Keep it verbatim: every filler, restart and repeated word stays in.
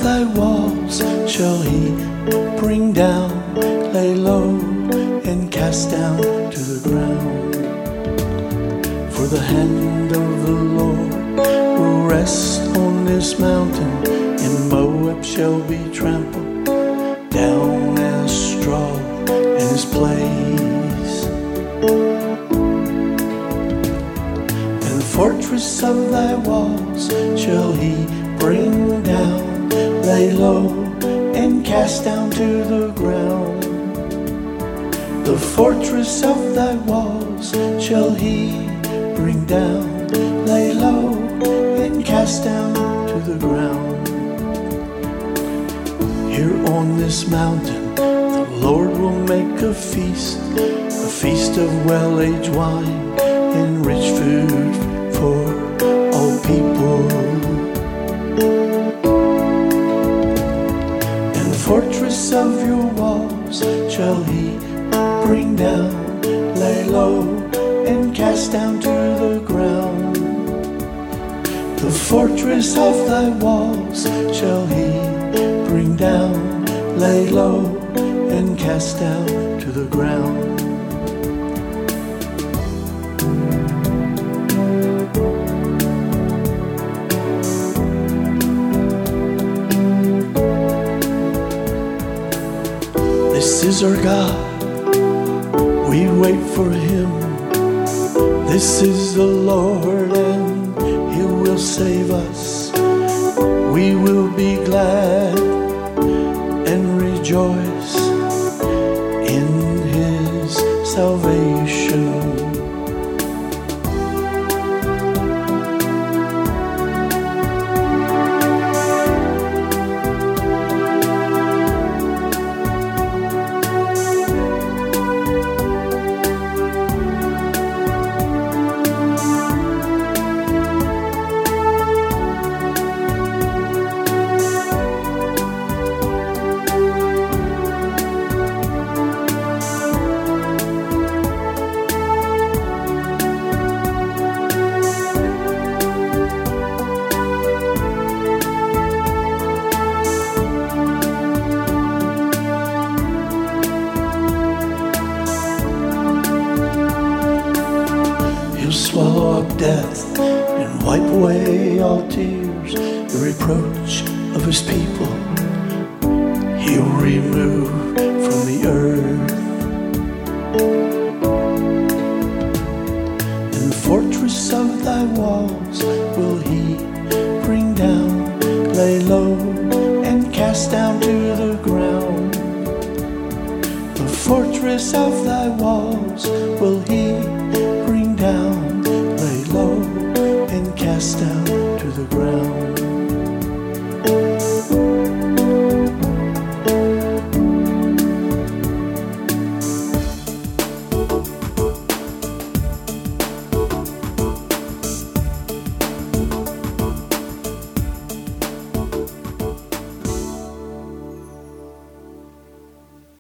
thy walls shall he bring down, lay low, and cast down to the ground. For the hand of the Lord will rest on this mountain, and Moab shall be trampled down as straw in his place. And the fortress of thy walls shall he bring down, lay low, and cast down to the ground. The fortress of thy walls shall he bring down, lay low, and cast down to the ground. Here on this mountain the Lord will make a feast, a feast of well-aged wine and rich food for all people. And the fortress of your walls shall he bring down, lay low, and cast down to the ground. The fortress of thy walls shall he bring down, lay low, and cast down to the ground. This is our God, we wait for him. This is the Lord, and he will save us. We will be glad and rejoice in his salvation. Swallow up death and wipe away all tears, the reproach of his people he'll remove from the earth. In the fortress of thy walls will he bring down, lay low, and cast down to the ground. The fortress of thy walls will he bring down, lay low, and cast down